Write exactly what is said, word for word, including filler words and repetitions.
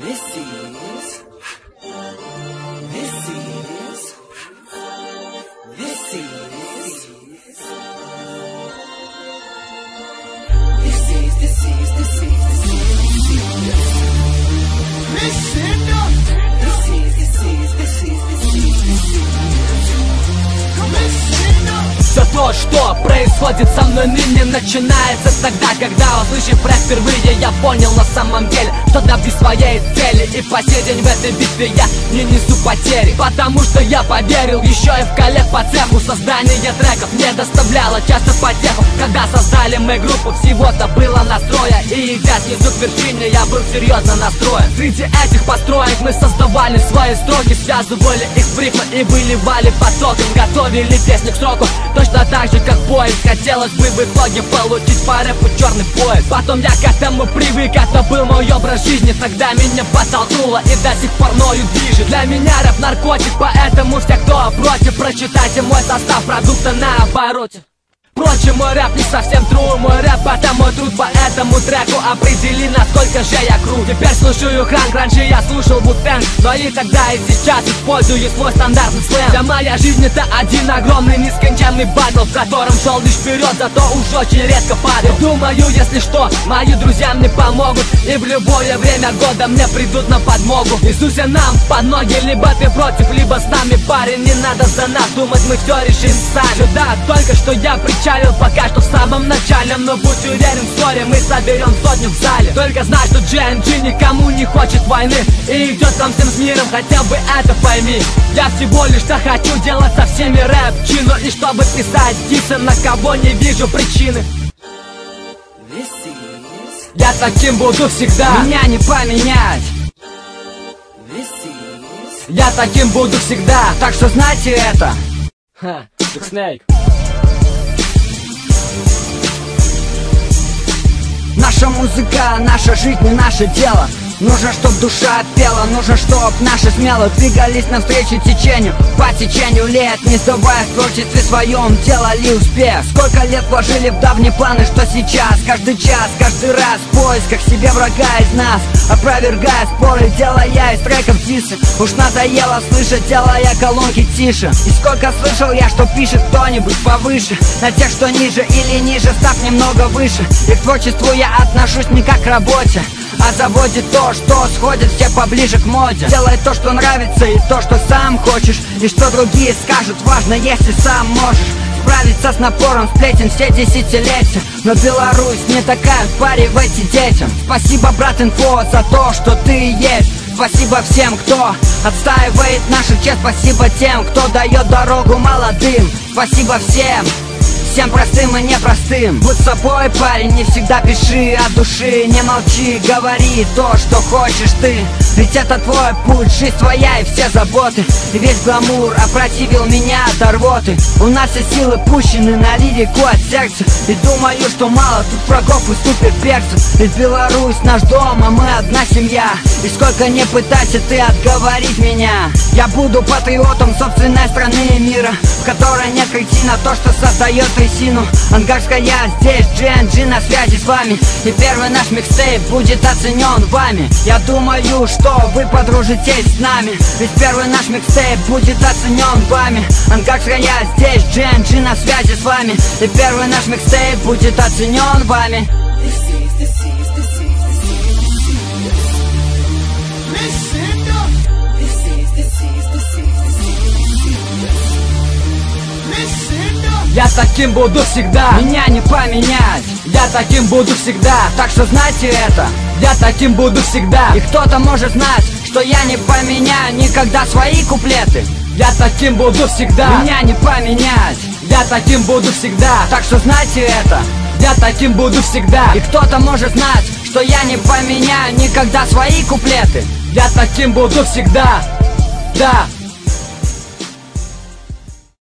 This is, this is, this is, this is, this is, this is, this is, listen up. This is, this is, this is, this is, this is. Come listen up. Все то, что происходит со мной ныне, начинается тогда, когда, услышав рэп впервые, я понял на самом деле, что добьюсь своей цели. И по сей день в этой битве я не несу потери, потому что я поверил еще и в коллег по цеху. Создание треков мне доставляло часто потеху. Когда создали мы группу, всего-то было настроя, и идя снизу к вершине, я был серьезно настроен. Среди этих построек мы создавали свои строки, связывали их в рифмы и выливали потоком, готовили песни к сроку. Точно так же, как поезд, хотелось бы в итоге получить по рэпу черный пояс. Потом я к этому привык, это был мой образ жизни. Тогда меня подтолкнуло и до сих пор мною движет. Для меня рэп наркотик, поэтому все, кто против, прочитайте мой состав продукта на обороте. Впрочем, мой рэп не совсем true, мой рэп это мой труд, по этому треку определи, насколько же я крут. Теперь слушаю хранг, раньше я слушал Wu-Tang, но и тогда и сейчас использую свой стандартный сленг. Вся моя жизнь это один огромный нескончаемый батл, в котором шел лишь вперед, зато уж очень редко падал. Думаю, если что, мои друзья мне помогут, и в любое время года мне придут на подмогу. Несуся нам под ноги, либо ты против, либо с нами, парень, не надо за нас думать, мы все решим сами. Сюда только что я причалил, пока что в самом начале, но будь уверен, вскоре мы соберем сотню в зале. Только знай, что джи эн джи никому не хочет войны и идет ко всем с миром, хотя бы это пойми. Я всего лишь-то хочу делать со всеми рэп-чину, и чтобы писать дисы, на кого не вижу причины. Я таким буду всегда, меня не поменять. Я таким буду всегда, так что знайте это. Ха, Снейк. Наша музыка, наша жизнь, не наше дело. Нужно, чтоб душа пела, нужно, чтоб наши смело двигались навстречу течению, по течению лет, не забывая в творчестве своем делали успех. Сколько лет вложили в давние планы, что сейчас, каждый час, каждый раз в поисках себе врага из нас, опровергая споры, делая из треков дисы. Уж надоело слышать, делая колонки тише. И сколько слышал я, что пишет кто-нибудь повыше, на тех, что ниже или ниже, став немного выше. И к творчеству я отношусь не как к работе, а заводит то, что сходит все поближе к моде. Делай то, что нравится, и то, что сам хочешь, и что другие скажут, важно, если сам можешь справиться с напором сплетен все десятилетия. Но Беларусь не такая, впаривайте детям. Спасибо, брат Инфо, за то, что ты есть. Спасибо всем, кто отстаивает нашу честь. Спасибо тем, кто дает дорогу молодым. Спасибо всем, всем простым и непростым. Будь собой, парень, не всегда пиши от души. Не молчи, говори то, что хочешь ты. Ведь это твой путь, жизнь твоя и все заботы. И весь гламур опротивил меня до рвоты. У нас все силы пущены на лирику от сердца. И думаю, что мало тут врагов и суперперцев. Ведь Беларусь наш дом, а мы одна семья. И сколько не пытайся ты отговорить меня, я буду патриотом собственной страны и мира, в которой нет критики на то, что создает трясину. Ангарская здесь, джи эн джи на связи с вами. И первый наш микстейп будет оценен вами. Я думаю, что вы подружитесь с нами, ведь первый наш микстейп будет оценен вами. Ангарская здесь, джи эн джи на связи с вами. И первый наш микстейп будет оценен вами. Я таким буду всегда, меня не поменять. Я таким буду всегда, так что знайте это. Я таким буду всегда. И кто-то может знать, что я не поменяю никогда свои куплеты. Я таким буду всегда, меня не поменять. Я таким буду всегда, так что знайте это. Я таким буду всегда. И кто-то может знать, что я не поменяю никогда свои куплеты. Я таким буду всегда, да.